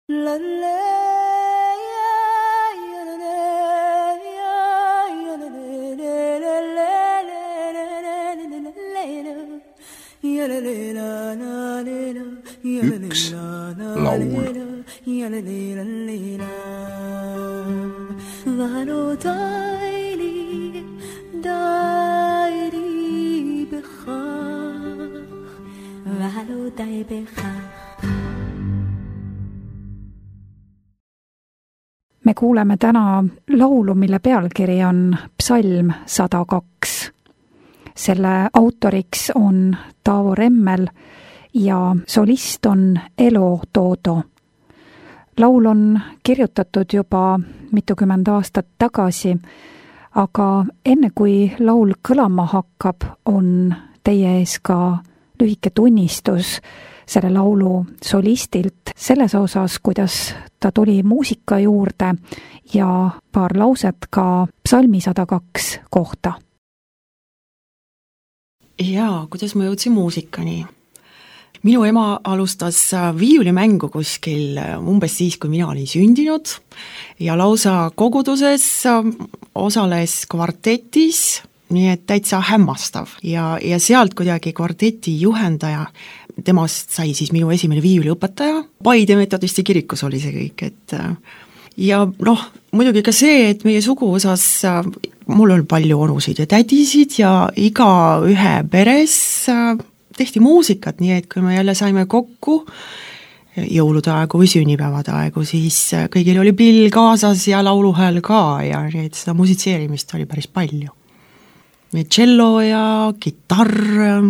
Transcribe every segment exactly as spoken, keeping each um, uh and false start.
Üks laul. ואנו די לי, די לי בכך, ואנו די בכך. Me kuuleme täna laulu, mille pealkiri on Psalm sada kaks. Selle autoriks on Taavo Remmel ja solist on Elo Toodo. Laul on kirjutatud juba mitukümmend aastat tagasi, aga enne kui laul kõlama hakkab, on teie ees ka lühike tunnistus selle laulu solistilt selles osas, kuidas ta tuli muusika juurde ja paar lauset ka Psalmi sada kaks kohta. Jaa, kuidas ma jõudsin muusikani? Minu ema alustas viiulimängu kuskil umbes siis, kui mina olin sündinud ja lausa koguduses osales kvartetis, nii et täitsa hämmastav. Ja, ja sealt kuidagi kvarteti juhendaja, temast sai siis minu esimene viiuliõpetaja. Paide metodisti kirikus oli see kõik, et ja noh, muidugi ka see, et meie suguosas mul on palju onusid ja tädisid ja iga ühe peres tehti muusikat, nii et kui me jälle saime kokku jõulude aegu või sünnipäevade aegu, siis kõigil oli pill kaasas ja lauluhääl ka ja nii et seda musitseerimist oli päris palju. Cello ja kitarr,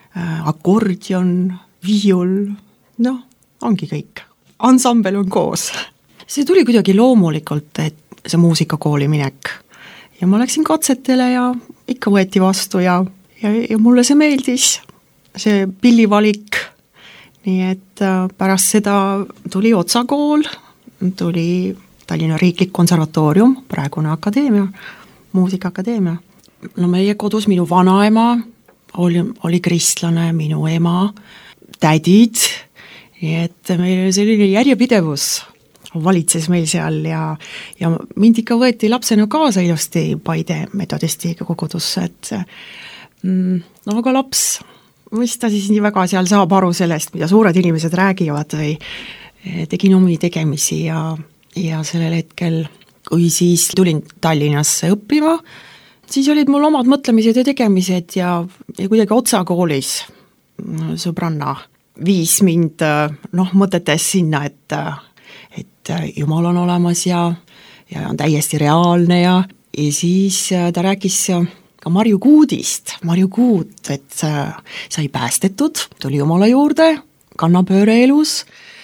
akordion, viiul, noh, ongi kõik. Ansambel on koos. See tuli kuidagi loomulikult, et see muusikakooli minek. Ja ma läksin katsetele ja ikka võeti vastu ja, ja, ja mulle see meeldis. See pillivalik, nii et pärast seda tuli Otsakool, tuli Tallinna Riiklik Konservatoorium, praegune akadeemia, muusikaakadeemia. No meie kodus minu vanaema oli, oli kristlane, minu ema, tädid, nii et meil oli selline järjepidevus valitses meil seal ja, ja mind ikka võeti lapsena kaasa ilusti Paide metodisti kogudusse, et mm, no aga laps mis ta siis nii väga seal saab aru sellest, mida suured inimesed räägivad või tegin omi tegemisi ja, ja sellel hetkel, kui siis tulin Tallinnasse õppima, siis olid mul omad mõtlemised ja tegemised ja, ja kuidagi Otsakoolis sõbranna viis mind noh, mõtetes sinna, et, et Jumal on olemas ja, ja on täiesti reaalne ja, ja siis ta rääkis ka Marju Kuudist, Marju Kuut, et sai päästetud, tuli Jumala juurde, kannapööre elus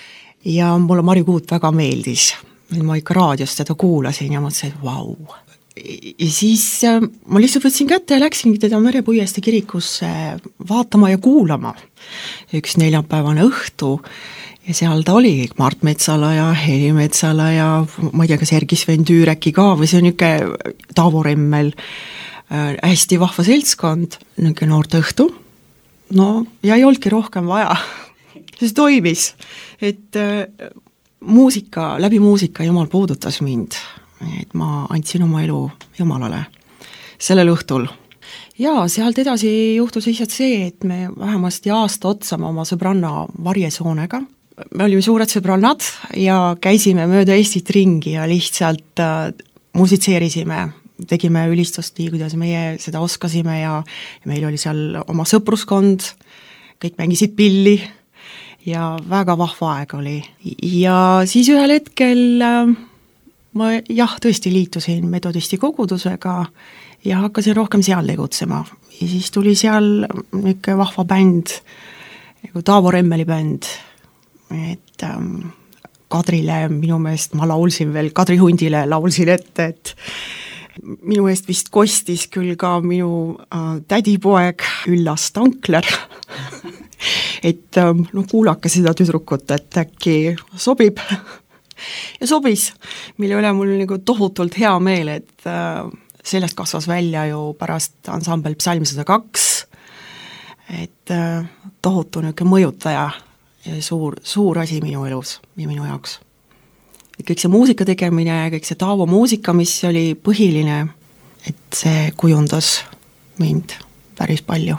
ja mulle Marju Kuut väga meeldis. Ma ikka raadiost teda kuulasin ja mõtlesin, et vau. Ja siis ma lihtsalt võtsin kätte ja läksin teda Merepuieste kirikusse vaatama ja kuulama. Üks neljapäevane õhtu ja seal ta oli Mart Metsala ja Heli Metsala ja ma ei tea, kas Ergis Sven Tüüreki ka või see on niuke Taavo Remmel, hästi vahva seltskond, niuke noorte õhtu, no ja ei olnudki rohkem vaja, see toimis, et äh, muusika, läbi muusika Jumal puudutas mind, et ma andsin oma elu Jumalale sellel õhtul. Ja sealt edasi juhtus lihtsalt see, et me vähemasti aasta otsama oma sõbranna Varjesoonega, me olime suured sõbrannad ja käisime mööda Eestit ringi ja lihtsalt äh, musitseerisime, tegime ülistust nii, kuidas meie seda oskasime ja, ja meil oli seal oma sõpruskond, kõik mängisid pilli ja väga vahva aeg oli. Ja siis ühel hetkel äh, ma jah, tõesti liitusin metodisti kogudusega ja hakkasin rohkem seal tegutsema. Ja siis tuli seal niisugune vahva bänd, nagu Taavo Remmeli bänd, et ähm, Kadrile minu meelest ma laulsin veel, Kadri Hundile laulsin ette, et minu eest vist kostis küll ka minu äh, tädipoeg Ülla Stankler, et äh, no kuulake seda tüdrukut, et äkki sobib ja sobis, mille üle mul nagu tohutult hea meel, et äh, sellest kasvas välja ju pärast ansambel Psalm sada kaks, et äh, tohutu niisugune mõjutaja ja suur, suur asi minu elus ja minu jaoks. kõik see muusika tegemine ja kõik see Taavo muusika, mis oli põhiline, et see kujundas mind päris palju.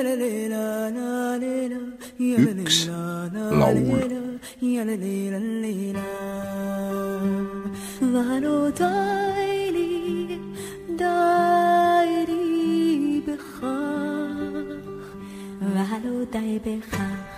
üks laul. ואנו די לי, די לי בכך, ואנו די בכך.